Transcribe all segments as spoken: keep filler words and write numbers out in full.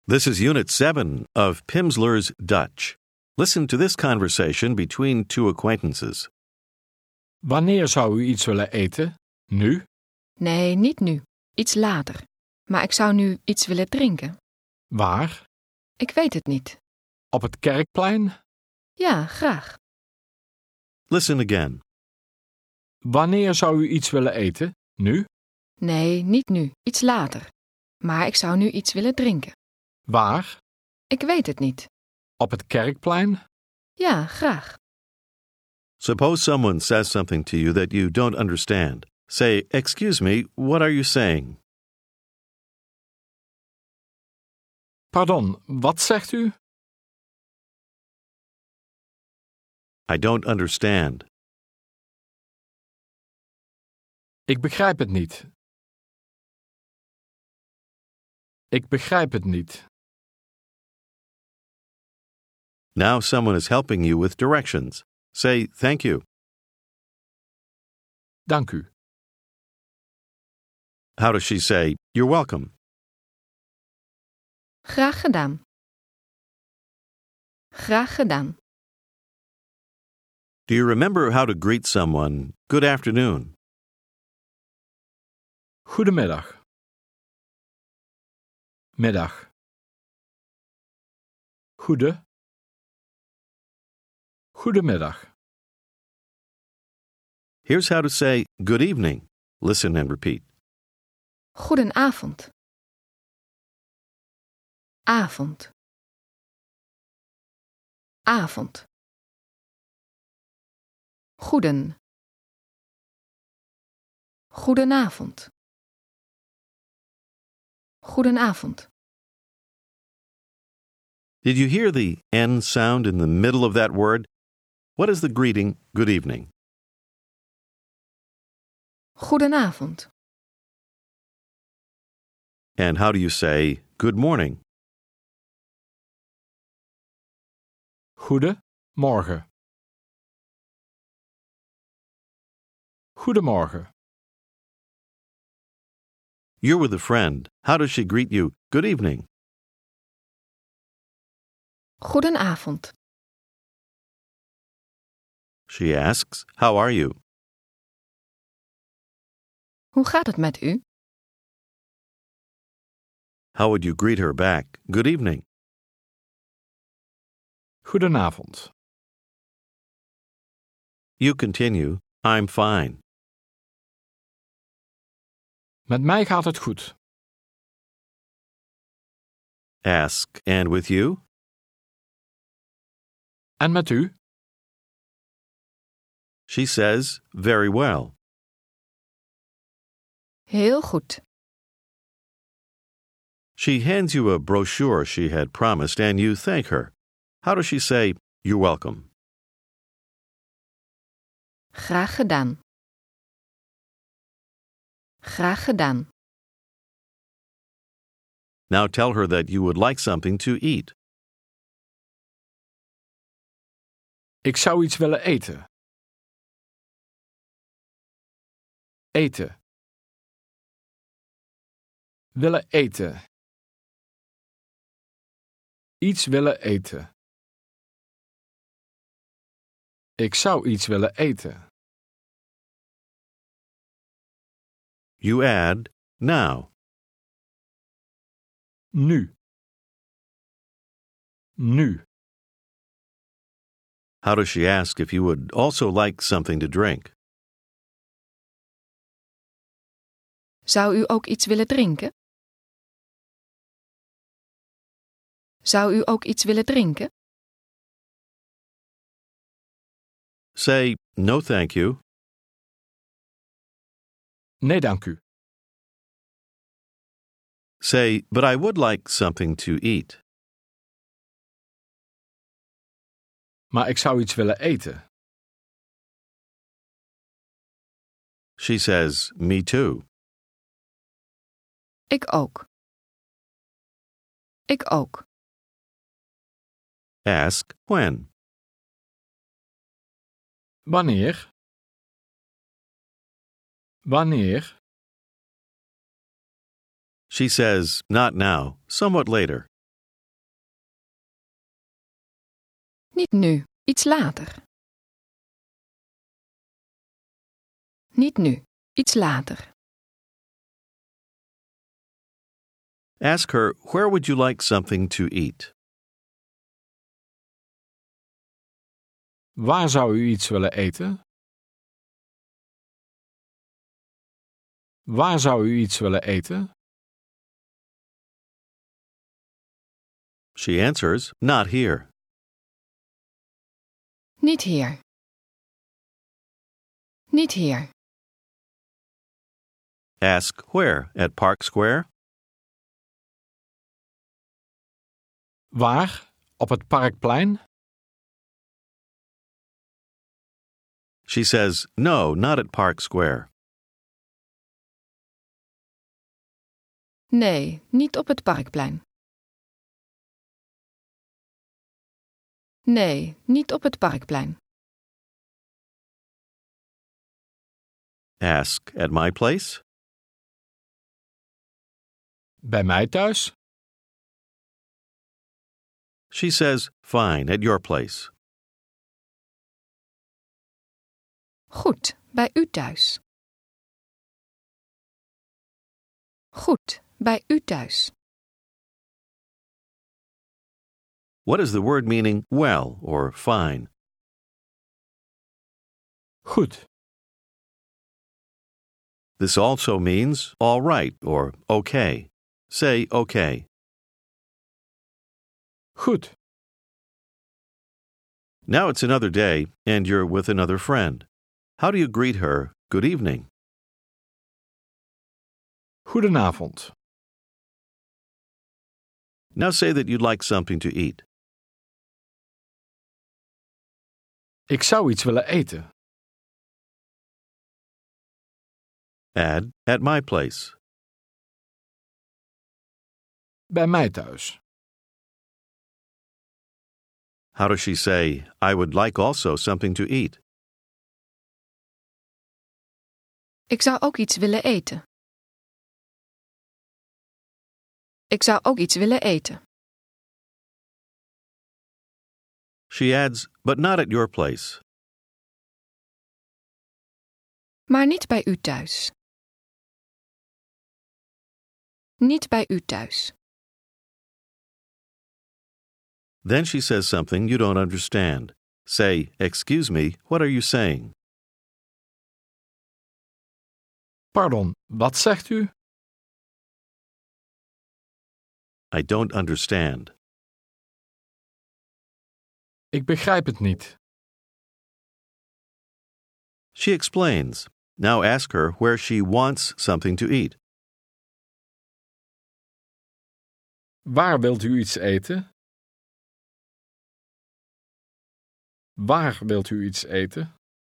This is Unit seven of Pimsleur's Dutch. Listen to this conversation between two acquaintances. Wanneer zou u iets willen eten? Nu? Nee, niet nu. Iets later. Maar ik zou nu iets willen drinken. Waar? Ik weet het niet. Op het kerkplein? Ja, graag. Listen again. Wanneer zou u iets willen eten? Nu? Nee, niet nu. Iets later. Maar ik zou nu iets willen drinken. Waar? Ik weet het niet. Op het kerkplein? Ja, graag. Suppose someone says something to you that you don't understand. Say, "Excuse me, what are you saying?" Pardon, wat zegt u? I don't understand. Ik begrijp het niet. Ik begrijp het niet. Now someone is helping you with directions. Say, "Thank you." Dank u. How does she say, "You're welcome"? Graag gedaan. Graag gedaan. Do you remember how to greet someone? Good afternoon. Goedemiddag. Middag. Goede. Goedemiddag. Here's how to say good evening. Listen and repeat. Goedenavond. Avond. Avond. Goeden. Goedenavond. Goedenavond. Did you hear the N sound in the middle of that word? What is the greeting, good evening? Goedenavond. And how do you say good morning? Goede morgen. Goedemorgen. You're with a friend. How does she greet you? Good evening. Goedenavond. She asks, how are you? Hoe gaat het met u? How would you greet her back? Good evening. Goedenavond. You continue, I'm fine. Met mij gaat het goed. Ask, and with you? En met u? She says, very well. Heel goed. She hands you a brochure she had promised, and you thank her. How does she say, you're welcome? Graag gedaan. Graag gedaan. Now tell her that you would like something to eat. Ik zou iets willen eten. Eten. Willen eten. Iets willen eten. Ik zou iets willen eten. You add, now. Nu. Nu. How does she ask if you would also like something to drink? Zou u ook iets willen drinken? Zou u ook iets willen drinken? Say, no thank you. Nee, dank u. Say, but I would like something to eat. Maar ik zou iets willen eten. She says, me too. Ik ook. Ik ook. Ask, when? Wanneer? Wanneer? She says, not now, somewhat later. Niet nu, iets later. Niet nu, iets later. Ask her, where would you like something to eat? Waar zou u iets willen eten? Waar zou u iets willen eten? She answers, not here. Niet hier. Niet hier. Ask where, at Park Square? Waar? Op het Parkplein? She says, no, not at Park Square. Nee, niet op het Parkplein. Nee, niet op het Parkplein. Ask at my place? Bij mij thuis? She says, fine, at your place. Goed, bij u thuis. Goed, bij u thuis. What is the word meaning well or fine? Goed. This also means all right or okay. Say okay. Goed. Now it's another day and you're with another friend. How do you greet her? Good evening. Goedenavond. Now say that you'd like something to eat. Ik zou iets willen eten. Add at my place. Bij mij thuis. How does she say, I would like also something to eat? Ik zou ook iets willen eten. Ik zou ook iets willen eten. She adds, but not at your place. Maar niet bij u thuis. Niet bij u thuis. Then she says something you don't understand. Say, excuse me, what are you saying? Pardon, wat zegt u? I don't understand. Ik begrijp het niet. She explains. Now ask her where she wants something to eat. Waar wilt u iets eten? Waar wilt u iets eten?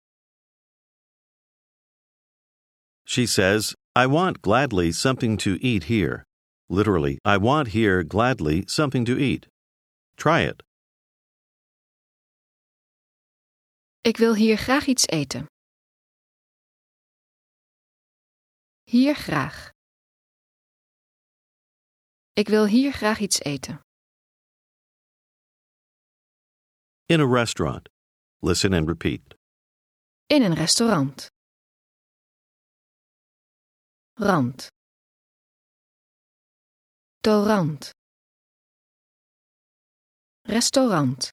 She says, I want gladly something to eat here. Literally, I want here gladly something to eat. Try it. Ik wil hier graag iets eten. Hier graag. Ik wil hier graag iets eten. In a restaurant. Listen and repeat. In een restaurant. Rand. Torrand. Restaurant.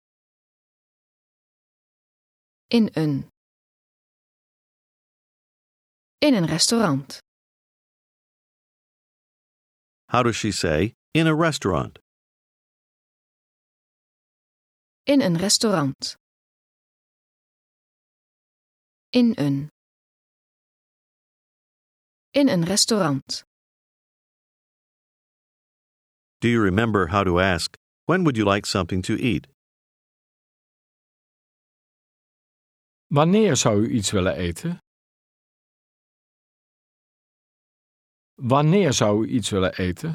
In een. In een restaurant. How does she say, in a restaurant? In een restaurant. In een. In een restaurant. Do you remember how to ask, when would you like something to eat? Wanneer zou u iets willen eten? Wanneer zou u iets willen eten?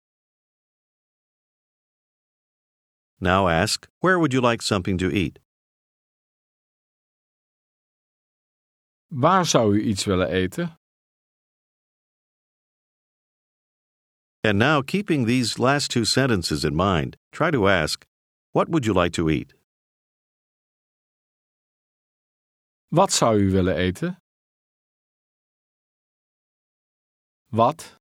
Now ask, where would you like something to eat? Waar zou u iets willen eten? And now, keeping these last two sentences in mind, try to ask, what would you like to eat? Wat zou u willen eten? Wat?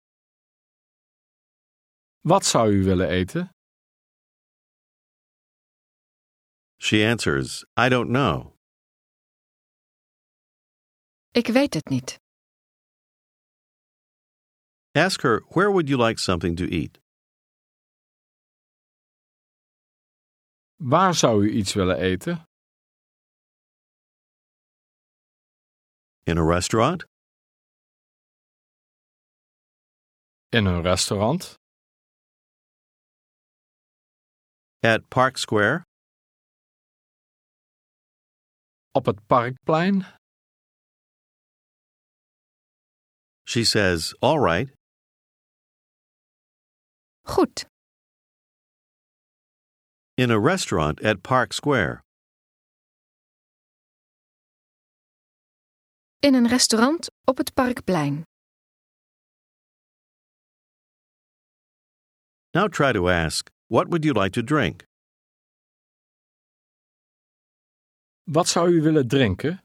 Wat zou u willen eten? She answers, I don't know. Ik weet het niet. Ask her, where would you like something to eat? Waar zou u iets willen eten? In a restaurant? In een restaurant? At Park Square? Op het Parkplein? She says, all right. Goed. In a restaurant at Park Square. In een restaurant op het Parkplein. Now try to ask, what would you like to drink? Wat zou u willen drinken?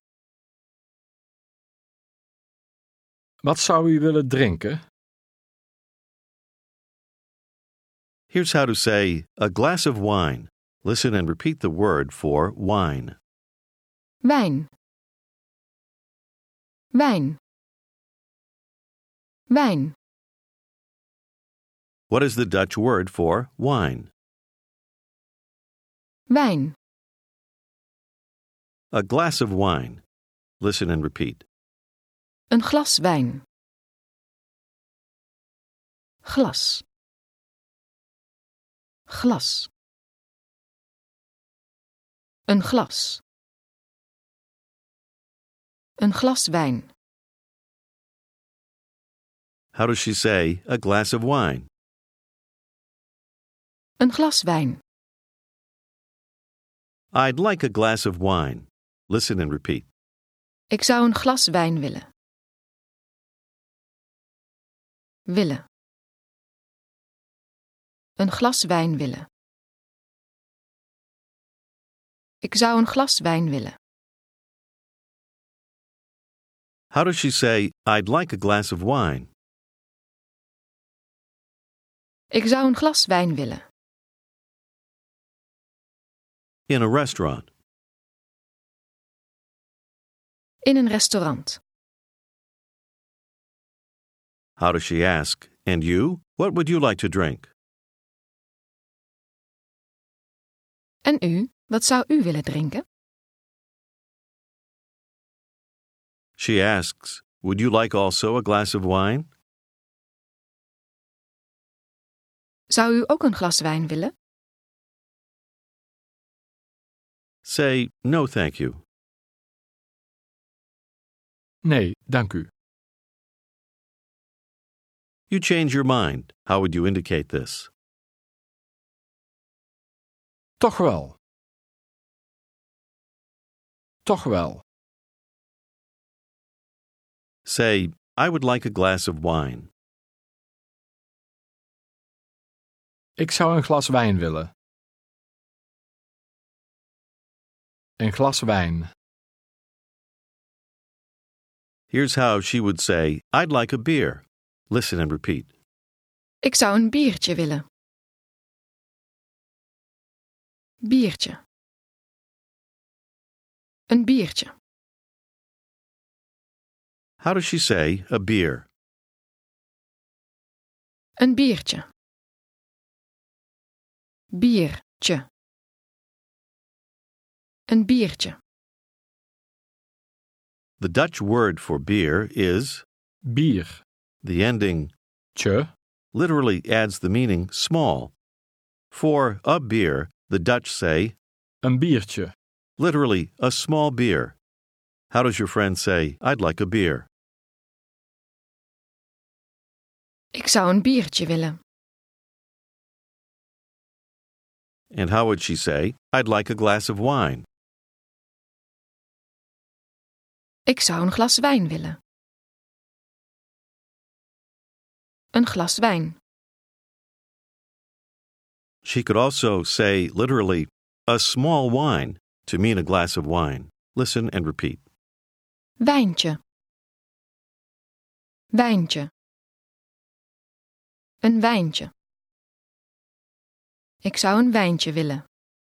Wat zou u willen drinken? Here's how to say, a glass of wine. Listen and repeat the word for wine. Wijn. Wijn. Wijn. What is the Dutch word for wine? Wijn. A glass of wine. Listen and repeat. Een glas wijn. Glas. Glas. Een glas. Een glas wijn. How does she say, a glass of wine? Een glas wijn. I'd like a glass of wine. Listen and repeat. Ik zou een glas wijn willen. Willen. Een glas wijn willen. Ik zou een glas wijn willen. How does she say, I'd like a glass of wine? Ik zou een glas wijn willen. In a restaurant. In een restaurant. How does she ask, and you, what would you like to drink? En u, wat zou u willen drinken? She asks, would you like also a glass of wine? Zou u ook een glas wijn willen? Say, no thank you. Nee, dank u. You change your mind. How would you indicate this? Toch wel. Toch wel. Say, I would like a glass of wine. Ik zou een glas wijn willen. Een glas wijn. Here's how she would say, I'd like a beer. Listen and repeat. Ik zou een biertje willen. Biertje. Een biertje. How does she say a beer? Een biertje. Biertje. Een biertje. The Dutch word for beer is Bier. the ending Tje. literally adds the meaning small. For a beer, the Dutch say Een biertje. literally a small beer. How does your friend say, I'd like a beer? Ik zou een biertje willen. And how would she say, I'd like a glass of wine? Ik zou een glas wijn willen. Een glas wijn. She could also say literally a small wine to mean a glass of wine. Listen and repeat. Wijntje. Wijntje. Een wijntje. Ik zou een wijntje willen.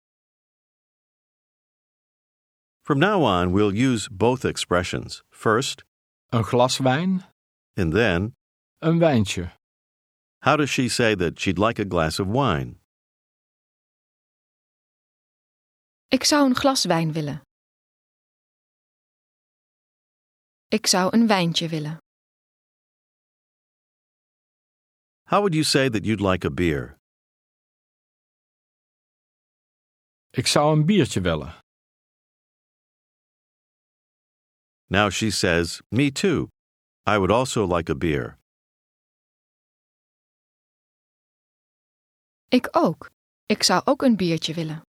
From now on, we'll use both expressions. First, Een glas wijn, and then, een wijntje. how does she say that she'd like a glass of wine? Ik zou een glas wijn willen. Ik zou een wijntje willen. How would you say that you'd like a beer? Ik zou een biertje willen. Now she says, me too. I would also like a beer. Ik ook. Ik zou ook een biertje willen.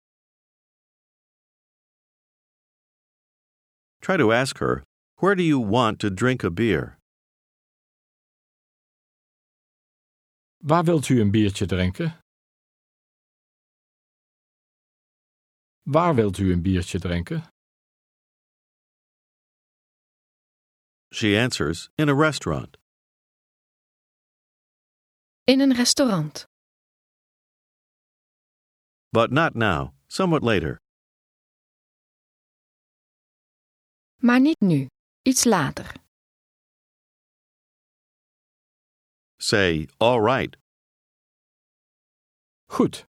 Try to ask her, where do you want to drink a beer? Waar wilt u een biertje drinken? Waar wilt u een biertje drinken? She answers, in a restaurant. In een restaurant. But not now, somewhat later. Maar niet nu. Iets later. Say, all right. Goed.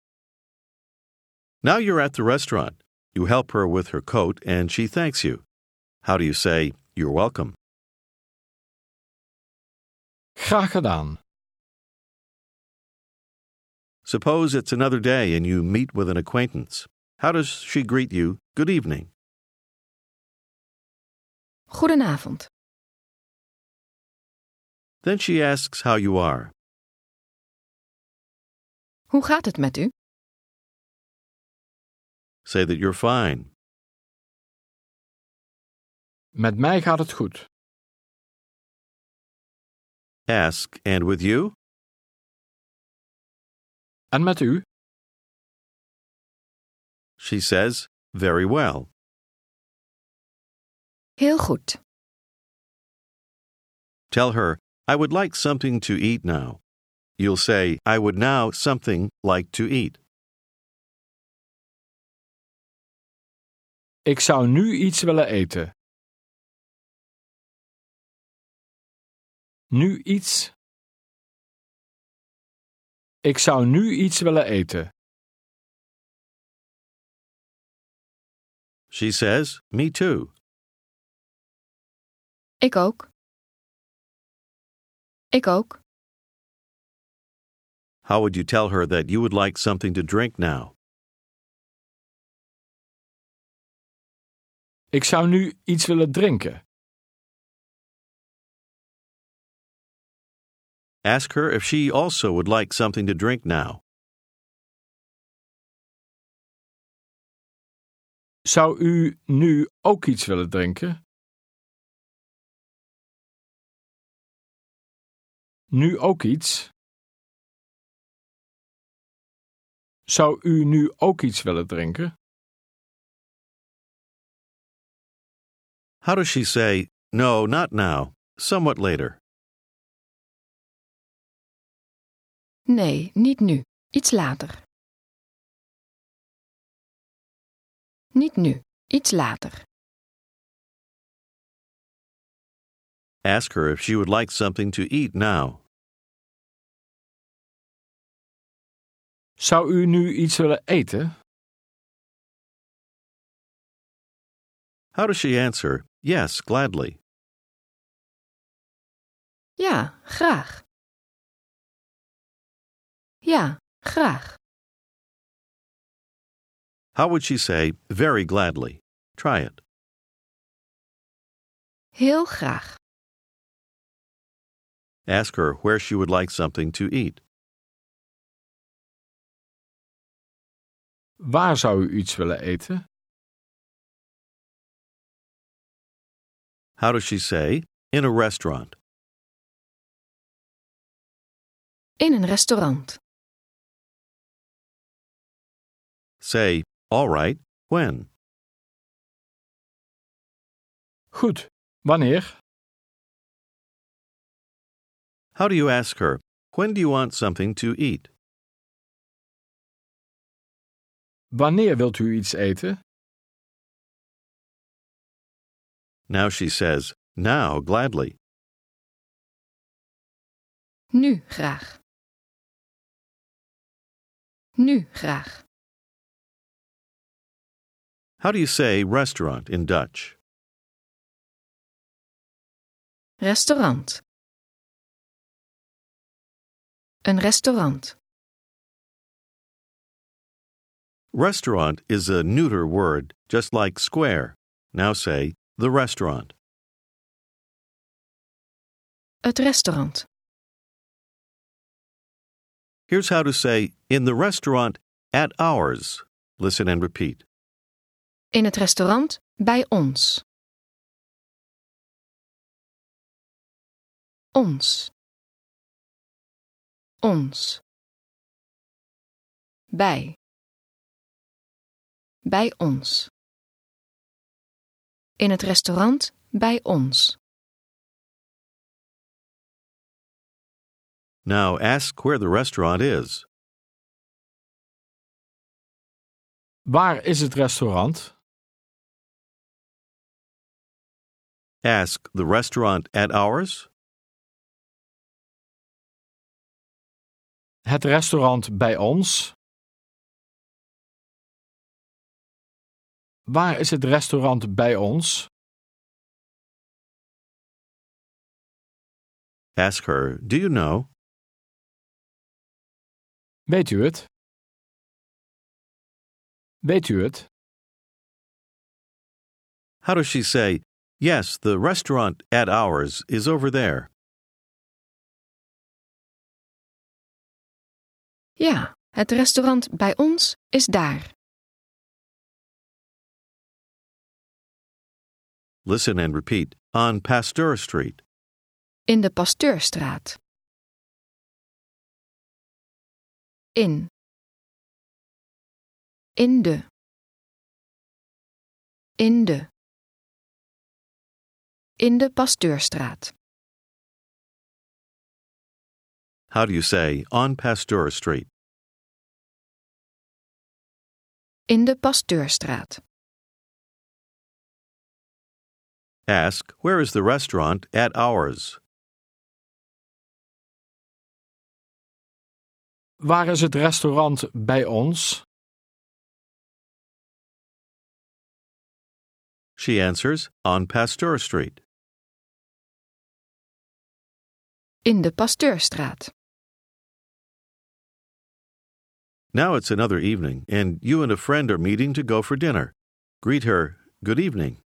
Now you're at the restaurant. You help her with her coat and she thanks you. How do you say, you're welcome? Graag gedaan. Suppose it's another day and you meet with an acquaintance. How does she greet you? Good evening. Goedenavond. Then she asks how you are. Hoe gaat het met u? Say that you're fine. Met mij gaat het goed. Ask, and with you? En met u? She says, very well. Heel goed. Tell her, I would like something to eat now. You'll say, I would now something like to eat. Ik zou nu iets willen eten. Nu iets. Ik zou nu iets willen eten. She says, me too. Ik ook. Ik ook. How would you tell her that you would like something to drink now? Ik zou nu iets willen drinken. Ask her if she also would like something to drink now. Zou u nu ook iets willen drinken? Nu ook iets? Zou u nu ook iets willen drinken? How does she say, no, not now, somewhat later? Nee, niet nu. Iets later. Niet nu. Iets later. Ask her if she would like something to eat now. Zou u nu iets willen eten? How does she answer, yes, gladly? Ja, graag. Ja, graag. How would she say, very gladly? Try it. Heel graag. Ask her where she would like something to eat. Waar zou u iets willen eten? How does she say, in a restaurant? In een restaurant. Say, all right, when? Goed. Wanneer? How do you ask her, when do you want something to eat? Wanneer wilt u iets eten? Now she says, now, gladly. Nu graag. Nu graag. How do you say restaurant in Dutch? Restaurant. Een restaurant. Restaurant is a neuter word, just like square. Now say, the restaurant. Het restaurant. Here's how to say, in the restaurant at ours. Listen and repeat. In het restaurant bij ons. Ons. Ons. Bij. Bij ons. In het restaurant bij ons. Now ask where the restaurant is. Waar is het restaurant? Ask the restaurant at ours. Het restaurant bij ons? Waar is het restaurant bij ons? Ask her, do you know? Weet u het? Weet u het? How does she say, yes, the restaurant at ours is over there? Ja, het restaurant bij ons is daar. Listen and repeat. On Pasteur Street. In de Pasteurstraat. In. In de. In de. In de Pasteurstraat. How do you say on Pasteur Street? In de Pasteurstraat. Ask, where is the restaurant at ours? Waar is het restaurant bij ons? She answers, on Pasteur Street. In de Pasteurstraat. Now it's another evening, and you and a friend are meeting to go for dinner. Greet her, good evening.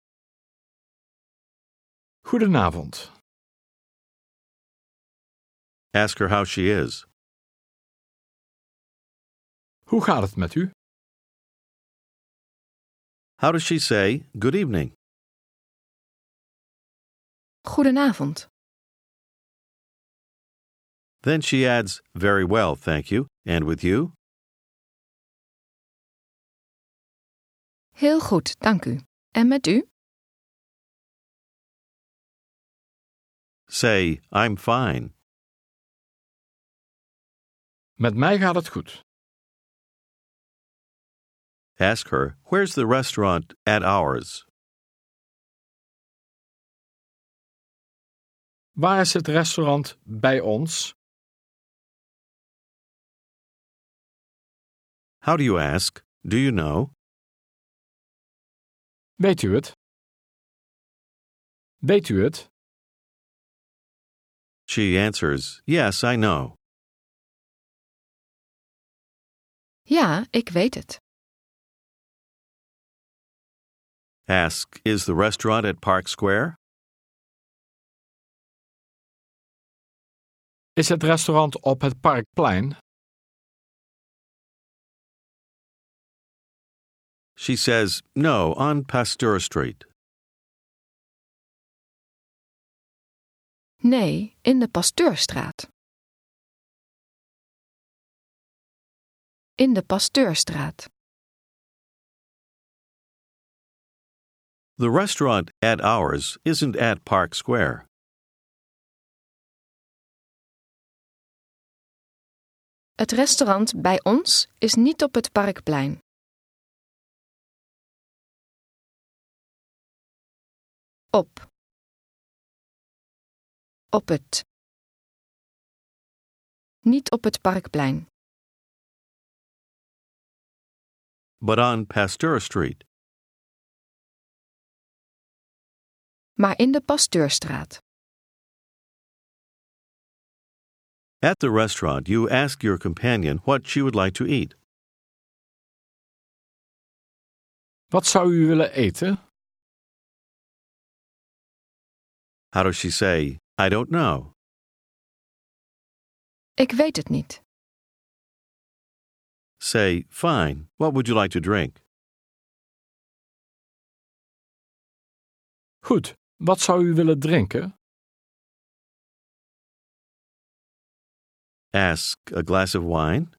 Goedenavond. Ask her how she is. Hoe gaat het met u? How does she say, good evening? Goedenavond. Then she adds, very well, thank you. And with you? Heel goed, dank u. En met u? Say, I'm fine. Met mij gaat het goed. Ask her, where's the restaurant at ours? Waar is het restaurant bij ons? How do you ask, do you know? Weet u het? Weet u het? She answers, yes, I know. Ja, ik weet het. Ask, is the restaurant at Park Square? Is het restaurant op het Parkplein? She says, no, on Pasteur Street. Nee, in de Pasteurstraat. In de Pasteurstraat. The restaurant at ours isn't at Park Square. Het restaurant bij ons is niet op het Parkplein. Op. Op het. Niet op het Parkplein. But on Pasteur Street. Maar in de Pasteurstraat. At the restaurant, you ask your companion what she would like to eat. Wat zou u willen eten? How does she say, I don't know? Ik weet het niet. Say, fine, what would you like to drink? Goed, wat zou u willen drinken? Ask, a glass of wine?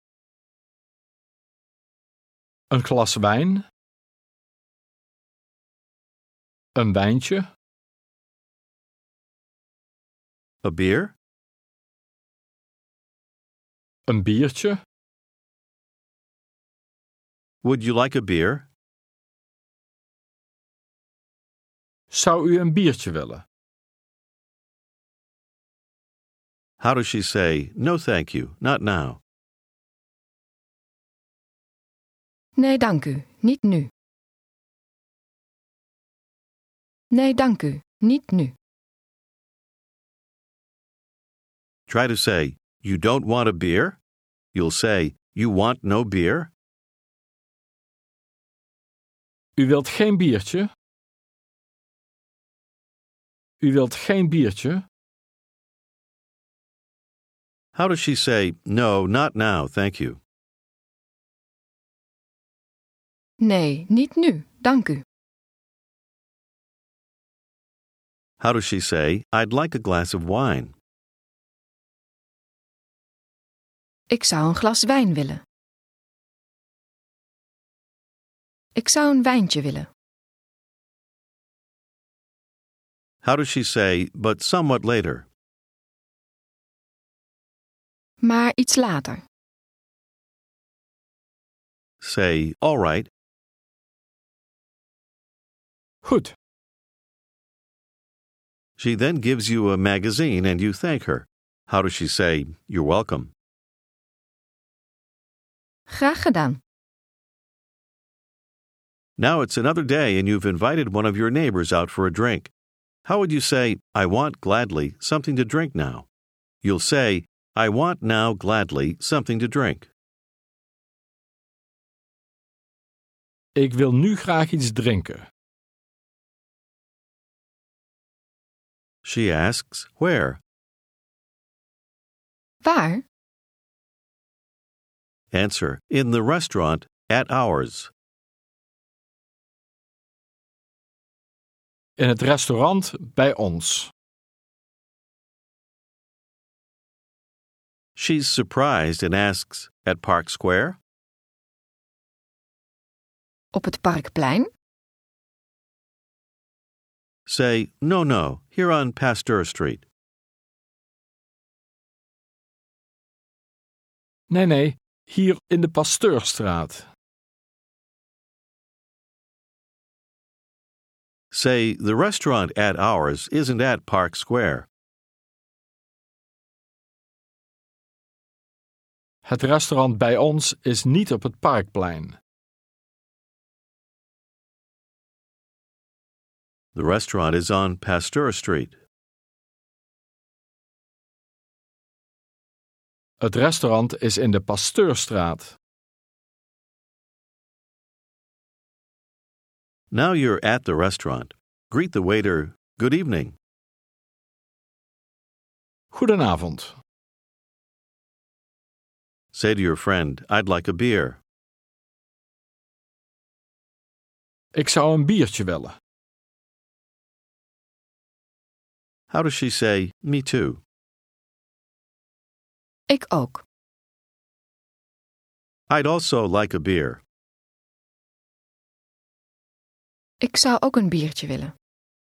Een glas wijn? Een wijntje? A beer? Een biertje? Would you like a beer? Zou u een biertje willen? How does she say, no thank you, not now? Nee, dank u. Niet nu. Nee, dank u. Niet nu. Try to say, you don't want a beer? You'll say, you want no beer? U wilt geen biertje? U wilt geen biertje? How does she say, no, not now, thank you? Nee, niet nu. Dank u. How does she say, I'd like a glass of wine? Ik zou een glas wijn willen. Ik zou een wijntje willen. How does she say, but somewhat later? Maar iets later. Say, all right. Goed. She then gives you a magazine and you thank her. How does she say, you're welcome? Graag gedaan. Now it's another day and you've invited one of your neighbors out for a drink. How would you say, I want gladly something to drink now? You'll say, I want now gladly something to drink. Ik wil nu graag iets drinken. She asks, where? Waar? Answer, in the restaurant at ours. In het restaurant bij ons. She's surprised and asks, at Park Square? Op het Parkplein? Say, no, no, here on Pasteur Street. Nee, nee, hier in de Pasteurstraat. Say, the restaurant at ours isn't at Park Square. Het restaurant bij ons is niet op het Parkplein. The restaurant is on Pasteur Street. Het restaurant is in de Pasteurstraat. Now you're at the restaurant. Greet the waiter, good evening. Goedenavond. Say to your friend, I'd like a beer. Ik zou een biertje willen. How does she say, me too? Ik ook. I'd also like a beer. Ik zou ook een biertje willen.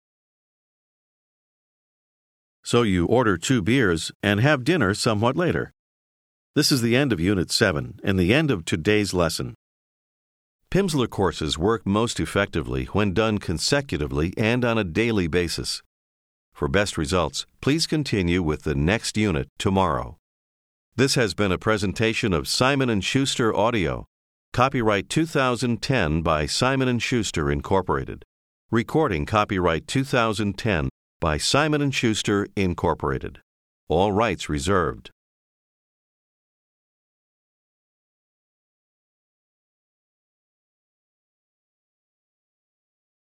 So you order two beers and have dinner somewhat later. This is the end of Unit seven and the end of today's lesson. Pimsleur courses work most effectively when done consecutively and on a daily basis. For best results, please continue with the next unit tomorrow. This has been a presentation of Simon and Schuster Audio. Copyright two thousand ten by Simon and Schuster, Incorporated. Recording copyright two thousand ten by Simon and Schuster, Incorporated. All rights reserved.